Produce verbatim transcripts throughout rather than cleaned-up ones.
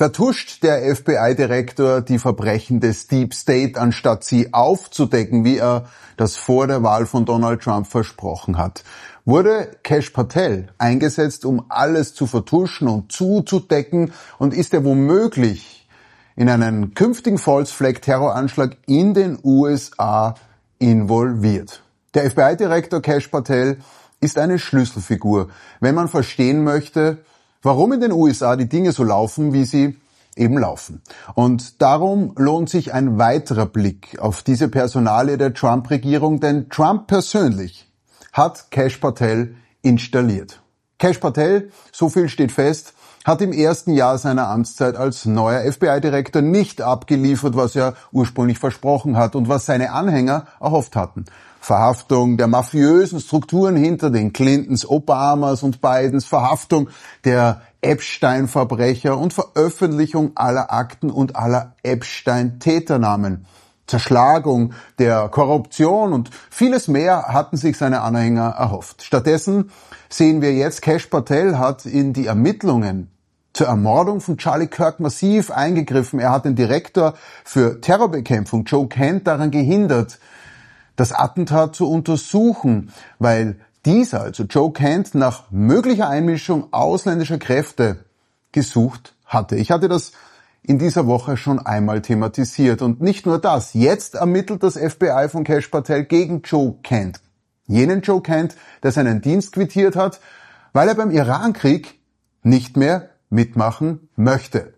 Vertuscht der F B I-Direktor die Verbrechen des Deep State, anstatt sie aufzudecken, wie er das vor der Wahl von Donald Trump versprochen hat? Wurde Kash Patel eingesetzt, um alles zu vertuschen und zuzudecken? Und ist er womöglich in einen künftigen False Flag Terroranschlag in den U S A involviert? Der F B I-Direktor Kash Patel ist eine Schlüsselfigur, wenn man verstehen möchte, warum in den U S A die Dinge so laufen, wie sie eben laufen. Und darum lohnt sich ein weiterer Blick auf diese Personalie der Trump-Regierung, denn Trump persönlich hat Kash Patel installiert. Kash Patel, so viel steht fest, hat im ersten Jahr seiner Amtszeit als neuer F B I-Direktor nicht abgeliefert, was er ursprünglich versprochen hat und was seine Anhänger erhofft hatten. Verhaftung der mafiösen Strukturen hinter den Clintons, Obamas und Bidens, Verhaftung der Epstein-Verbrecher und Veröffentlichung aller Akten und aller Epstein-Täternamen. Zerschlagung der Korruption und vieles mehr hatten sich seine Anhänger erhofft. Stattdessen sehen wir jetzt, Kash Patel hat in die Ermittlungen zur Ermordung von Charlie Kirk massiv eingegriffen. Er hat den Direktor für Terrorbekämpfung, Joe Kent, daran gehindert, das Attentat zu untersuchen, weil dieser, also Joe Kent, nach möglicher Einmischung ausländischer Kräfte gesucht hatte. Ich hatte das in dieser Woche schon einmal thematisiert. Und nicht nur das. Jetzt ermittelt das F B I von Kash Patel gegen Joe Kent. Jenen Joe Kent, der seinen Dienst quittiert hat, weil er beim Irankrieg nicht mehr mitmachen möchte.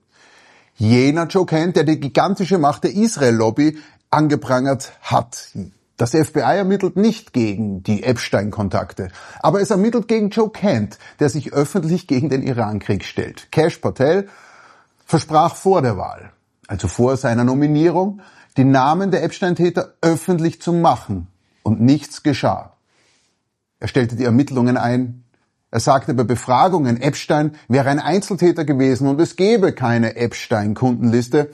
Jener Joe Kent, der die gigantische Macht der Israel-Lobby angeprangert hat. Das F B I ermittelt nicht gegen die Epstein-Kontakte, aber es ermittelt gegen Joe Kent, der sich öffentlich gegen den Irankrieg stellt. Kash Patel versprach vor der Wahl, also vor seiner Nominierung, die Namen der Epstein-Täter öffentlich zu machen, und nichts geschah. Er stellte die Ermittlungen ein. Er sagte bei Befragungen, Epstein wäre ein Einzeltäter gewesen und es gäbe keine Epstein-Kundenliste.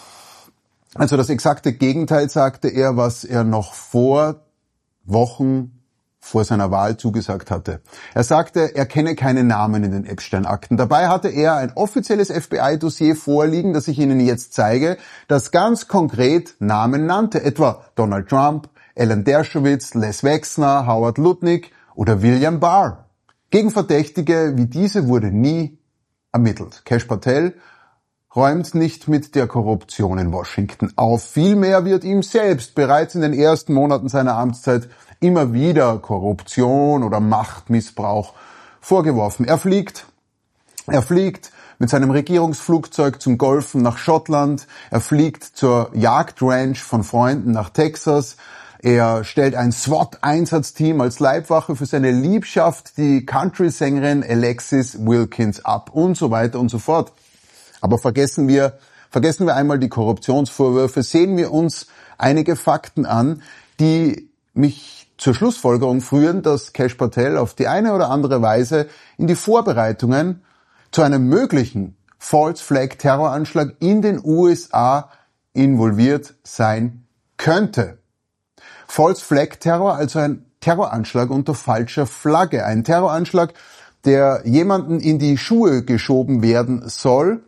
Also das exakte Gegenteil sagte er, was er noch vor Wochen vor seiner Wahl zugesagt hatte. Er sagte, er kenne keine Namen in den Epstein-Akten. Dabei hatte er ein offizielles F B I-Dossier vorliegen, das ich Ihnen jetzt zeige, das ganz konkret Namen nannte, etwa Donald Trump, Alan Dershowitz, Les Wexner, Howard Lutnick oder William Barr. Gegen Verdächtige wie diese wurde nie ermittelt. Kash Patel räumt nicht mit der Korruption in Washington auf. Vielmehr wird ihm selbst bereits in den ersten Monaten seiner Amtszeit immer wieder Korruption oder Machtmissbrauch vorgeworfen. Er fliegt, er fliegt mit seinem Regierungsflugzeug zum Golfen nach Schottland. Er fliegt zur Jagdranch von Freunden nach Texas. Er stellt ein SWAT-Einsatzteam als Leibwache für seine Liebschaft, die Country-Sängerin Alexis Wilkins, ab und so weiter und so fort. Aber vergessen wir, vergessen wir einmal die Korruptionsvorwürfe, sehen wir uns einige Fakten an, die mich zur Schlussfolgerung führen, dass Kash Patel auf die eine oder andere Weise in die Vorbereitungen zu einem möglichen False Flag Terroranschlag in den U S A involviert sein könnte. False Flag Terror, also ein Terroranschlag unter falscher Flagge, ein Terroranschlag, der jemanden in die Schuhe geschoben werden soll,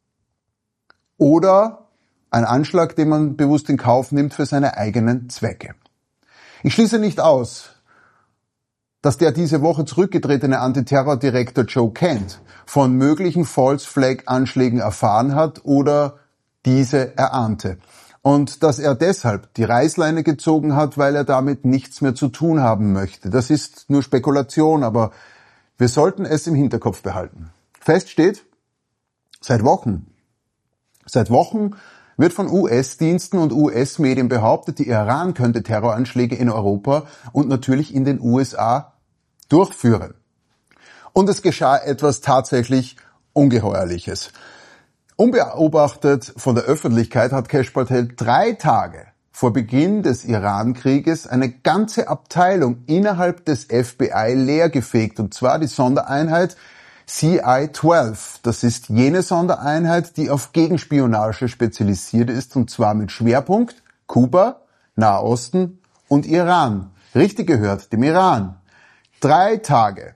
oder ein Anschlag, den man bewusst in Kauf nimmt für seine eigenen Zwecke. Ich schließe nicht aus, dass der diese Woche zurückgetretene Antiterrordirektor Joe Kent von möglichen False-Flag-Anschlägen erfahren hat oder diese erahnte. Und dass er deshalb die Reißleine gezogen hat, weil er damit nichts mehr zu tun haben möchte. Das ist nur Spekulation, aber wir sollten es im Hinterkopf behalten. Fest steht, seit Wochen Seit Wochen wird von U S-Diensten und U S-Medien behauptet, der Iran könnte Terroranschläge in Europa und natürlich in den U S A durchführen. Und es geschah etwas tatsächlich Ungeheuerliches. Unbeobachtet von der Öffentlichkeit hat Kash Patel drei Tage vor Beginn des Iran-Krieges eine ganze Abteilung innerhalb des F B I leergefegt, und zwar die Sondereinheit C I zwölf. Das ist jene Sondereinheit, die auf Gegenspionage spezialisiert ist, und zwar mit Schwerpunkt Kuba, Nahosten und Iran. Richtig gehört, dem Iran. Drei Tage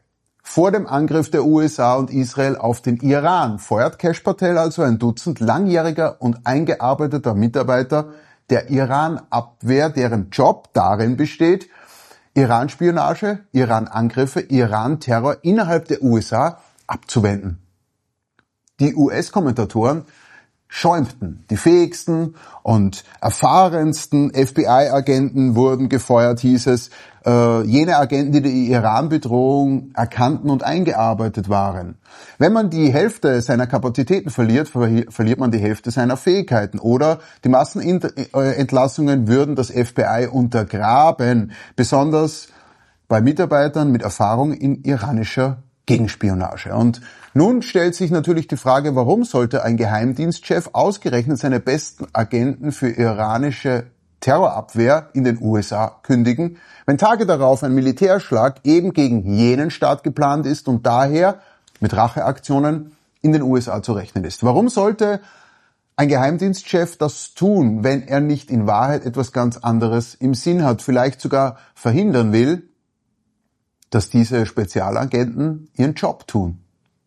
Vor dem Angriff der U S A und Israel auf den Iran feuert Kash Patel also ein Dutzend langjähriger und eingearbeiteter Mitarbeiter der Iran-Abwehr, deren Job darin besteht, Iran-Spionage, Iran-Angriffe, Iran-Terror innerhalb der U S A abzuwenden. Die U S-Kommentatoren schäumten. Die fähigsten und erfahrensten F B I-Agenten wurden gefeuert, hieß es. Äh, jene Agenten, die die Iran-Bedrohung erkannten und eingearbeitet waren. Wenn man die Hälfte seiner Kapazitäten verliert, ver- verliert man die Hälfte seiner Fähigkeiten. Oder die Massenentlassungen würden das F B I untergraben, besonders bei Mitarbeitern mit Erfahrung in iranischer Gegenspionage. Und nun stellt sich natürlich die Frage, warum sollte ein Geheimdienstchef ausgerechnet seine besten Agenten für iranische Terrorabwehr in den U S A kündigen, wenn Tage darauf ein Militärschlag eben gegen jenen Staat geplant ist und daher mit Racheaktionen in den U S A zu rechnen ist. Warum sollte ein Geheimdienstchef das tun, wenn er nicht in Wahrheit etwas ganz anderes im Sinn hat, vielleicht sogar verhindern will, dass diese Spezialagenten ihren Job tun?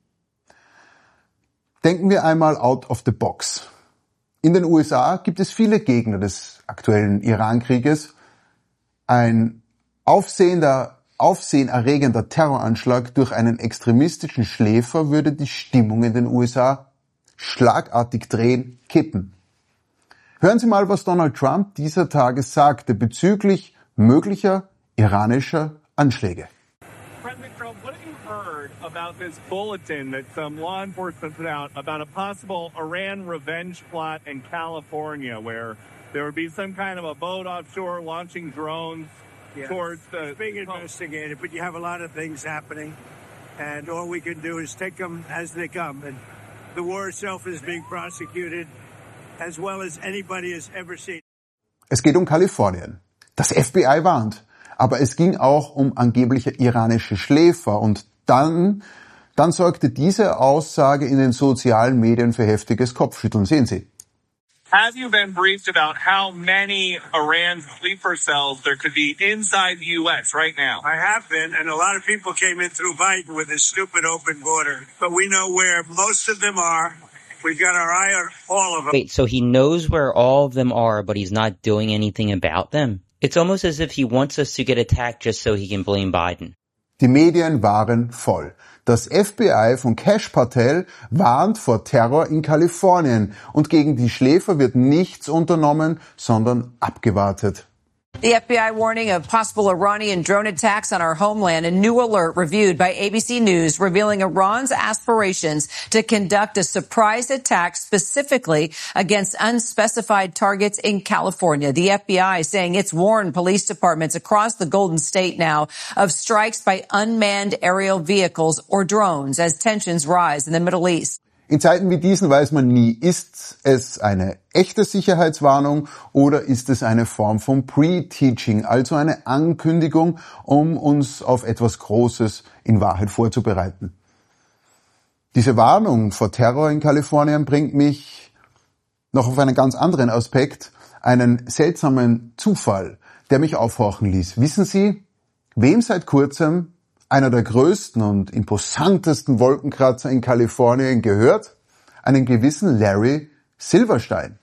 Denken wir einmal out of the box. In den U S A gibt es viele Gegner des aktuellen Iran-Krieges. Ein aufsehender, aufsehenerregender Terroranschlag durch einen extremistischen Schläfer würde die Stimmung in den U S A schlagartig drehen, kippen. Hören Sie mal, was Donald Trump dieser Tage sagte bezüglich möglicher iranischer Anschläge. President Trump, what have you heard about this bulletin that some law enforcement put out about a possible Iran revenge plot in California, where there would be some kind of a boat offshore launching drones yeah. towards the... It's being investigated, but you have a lot of things happening, and all we can do is take them as they come. And the war itself is being prosecuted as well as anybody has ever seen. Es geht um Kalifornien. Das F B I warnt. Aber es ging auch um angebliche iranische Schläfer. Und dann, dann sorgte diese Aussage in den sozialen Medien für heftiges Kopfschütteln. Sehen Sie. Have you been briefed about how many Iran sleeper cells there could be inside the U S right now? I have been, and a lot of people came in through Biden with this stupid open border. But we know where most of them are. We've got our eye on all of them. Wait, so he knows where all of them are, but he's not doing anything about them? It's almost as if he wants us to get attacked just so he can blame Biden. Die Medien waren voll. Das F B I von Kash Patel warnt vor Terror in Kalifornien und gegen die Schläfer wird nichts unternommen, sondern abgewartet. The F B I warning of possible Iranian drone attacks on our homeland. A new alert reviewed by A B C News revealing Iran's aspirations to conduct a surprise attack specifically against unspecified targets in California. The F B I saying it's warned police departments across the Golden State now of strikes by unmanned aerial vehicles or drones as tensions rise in the Middle East. In Zeiten wie diesen weiß man nie, ist es eine echte Sicherheitswarnung oder ist es eine Form von Pre-Teaching, also eine Ankündigung, um uns auf etwas Großes in Wahrheit vorzubereiten. Diese Warnung vor Terror in Kalifornien bringt mich noch auf einen ganz anderen Aspekt, einen seltsamen Zufall, der mich aufhorchen ließ. Wissen Sie, wem seit kurzem einer der größten und imposantesten Wolkenkratzer in Kalifornien gehört? Einen gewissen Larry Silverstein.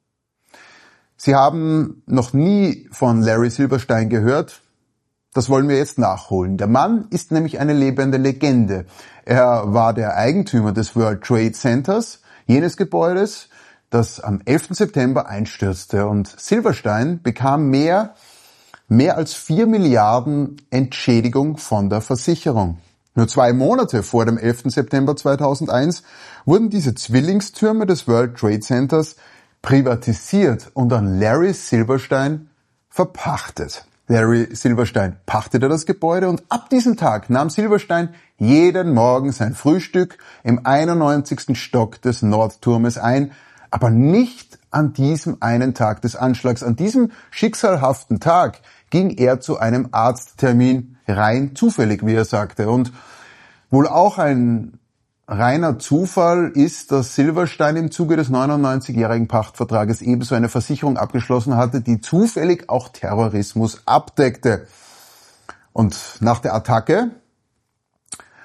Sie haben noch nie von Larry Silverstein gehört? Das wollen wir jetzt nachholen. Der Mann ist nämlich eine lebende Legende. Er war der Eigentümer des World Trade Centers, jenes Gebäudes, das am elften September einstürzte. Und Silverstein bekam mehr Mehr als vier Milliarden Entschädigung von der Versicherung. Nur zwei Monate vor dem elften September zweitausendeins wurden diese Zwillingstürme des World Trade Centers privatisiert und an Larry Silverstein verpachtet. Larry Silverstein pachtete das Gebäude und ab diesem Tag nahm Silverstein jeden Morgen sein Frühstück im einundneunzigsten Stock des Nordturmes ein, aber nicht an diesem einen Tag des Anschlags. An diesem schicksalhaften Tag ging er zu einem Arzttermin, rein zufällig, wie er sagte. Und wohl auch ein reiner Zufall ist, dass Silverstein im Zuge des neunundneunzigjährigen Pachtvertrages ebenso eine Versicherung abgeschlossen hatte, die zufällig auch Terrorismus abdeckte. Und nach der Attacke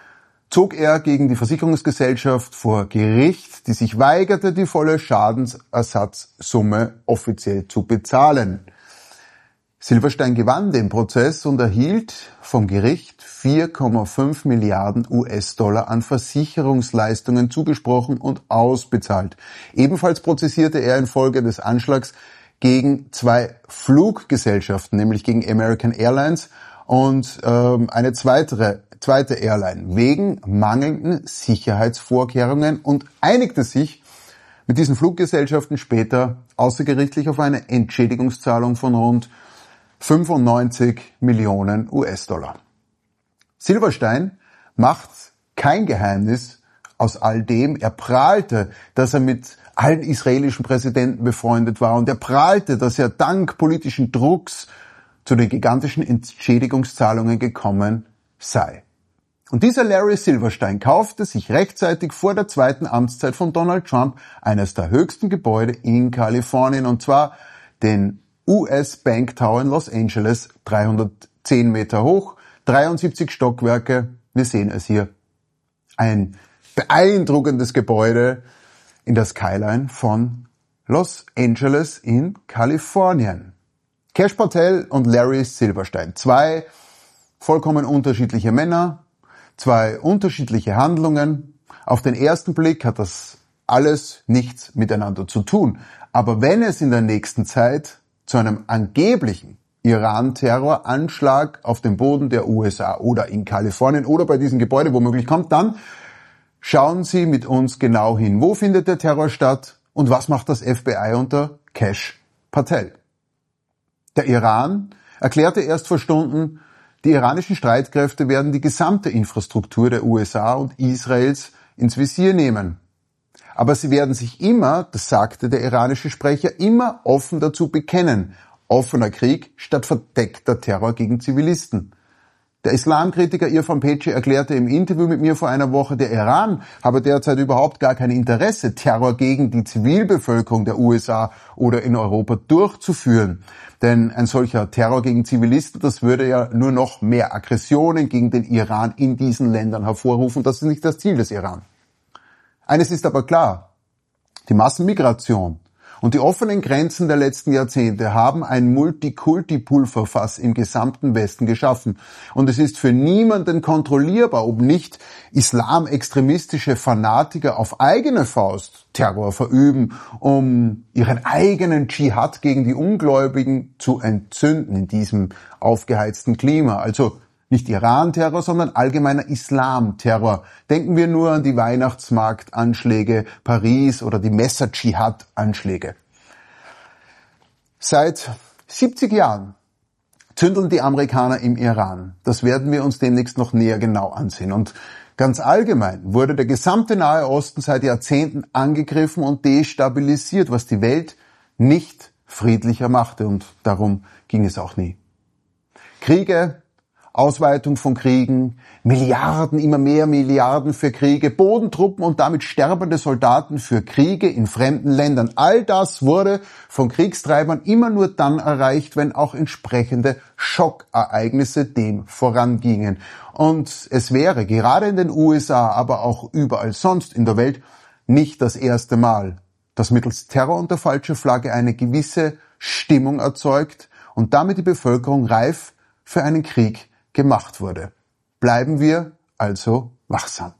zog er gegen die Versicherungsgesellschaft vor Gericht, die sich weigerte, die volle Schadensersatzsumme offiziell zu bezahlen. Silverstein gewann den Prozess und erhielt vom Gericht vier Komma fünf Milliarden U S-Dollar an Versicherungsleistungen zugesprochen und ausbezahlt. Ebenfalls prozessierte er infolge des Anschlags gegen zwei Fluggesellschaften, nämlich gegen American Airlines und ähm, eine zweite, zweite Airline, wegen mangelnden Sicherheitsvorkehrungen und einigte sich mit diesen Fluggesellschaften später außergerichtlich auf eine Entschädigungszahlung von rund fünfundneunzig Millionen U S-Dollar. Silverstein macht kein Geheimnis aus all dem. Er prahlte, dass er mit allen israelischen Präsidenten befreundet war und er prahlte, dass er dank politischen Drucks zu den gigantischen Entschädigungszahlungen gekommen sei. Und dieser Larry Silverstein kaufte sich rechtzeitig vor der zweiten Amtszeit von Donald Trump eines der höchsten Gebäude in Kalifornien, und zwar den U S Bank Tower in Los Angeles, dreihundertzehn Meter hoch, dreiundsiebzig Stockwerke. Wir sehen es hier. Ein beeindruckendes Gebäude in der Skyline von Los Angeles in Kalifornien. Kash Patel und Larry Silverstein. Zwei vollkommen unterschiedliche Männer, zwei unterschiedliche Handlungen. Auf den ersten Blick hat das alles nichts miteinander zu tun. Aber wenn es in der nächsten Zeit zu einem angeblichen Iran-Terroranschlag auf dem Boden der U S A oder in Kalifornien oder bei diesem Gebäude womöglich kommt, dann schauen Sie mit uns genau hin. Wo findet der Terror statt und was macht das F B I unter Kash Patel? Der Iran erklärte erst vor Stunden, die iranischen Streitkräfte werden die gesamte Infrastruktur der U S A und Israels ins Visier nehmen. Aber sie werden sich immer, das sagte der iranische Sprecher, immer offen dazu bekennen. Offener Krieg statt verdeckter Terror gegen Zivilisten. Der Islamkritiker Irfan Peci erklärte im Interview mit mir vor einer Woche, der Iran habe derzeit überhaupt gar kein Interesse, Terror gegen die Zivilbevölkerung der U S A oder in Europa durchzuführen. Denn ein solcher Terror gegen Zivilisten, das würde ja nur noch mehr Aggressionen gegen den Iran in diesen Ländern hervorrufen. Das ist nicht das Ziel des Iran. Eines ist aber klar, die Massenmigration und die offenen Grenzen der letzten Jahrzehnte haben ein Multikulti-Pulverfass im gesamten Westen geschaffen. Und es ist für niemanden kontrollierbar, ob nicht islamextremistische Fanatiker auf eigene Faust Terror verüben, um ihren eigenen Dschihad gegen die Ungläubigen zu entzünden in diesem aufgeheizten Klima. Also nicht Iran-Terror, sondern allgemeiner Islam-Terror. Denken wir nur an die Weihnachtsmarktanschläge Paris oder die Messer-Dschihad-Anschläge. Seit siebzig Jahren zündeln die Amerikaner im Iran. Das werden wir uns demnächst noch näher genau ansehen. Und ganz allgemein wurde der gesamte Nahe Osten seit Jahrzehnten angegriffen und destabilisiert, was die Welt nicht friedlicher machte. Und darum ging es auch nie. Kriege, Ausweitung von Kriegen, Milliarden, immer mehr Milliarden für Kriege, Bodentruppen und damit sterbende Soldaten für Kriege in fremden Ländern. All das wurde von Kriegstreibern immer nur dann erreicht, wenn auch entsprechende Schockereignisse dem vorangingen. Und es wäre gerade in den U S A, aber auch überall sonst in der Welt nicht das erste Mal, dass mittels Terror und der falschen Flagge eine gewisse Stimmung erzeugt und damit die Bevölkerung reif für einen Krieg gemacht wurde. Bleiben wir also wachsam.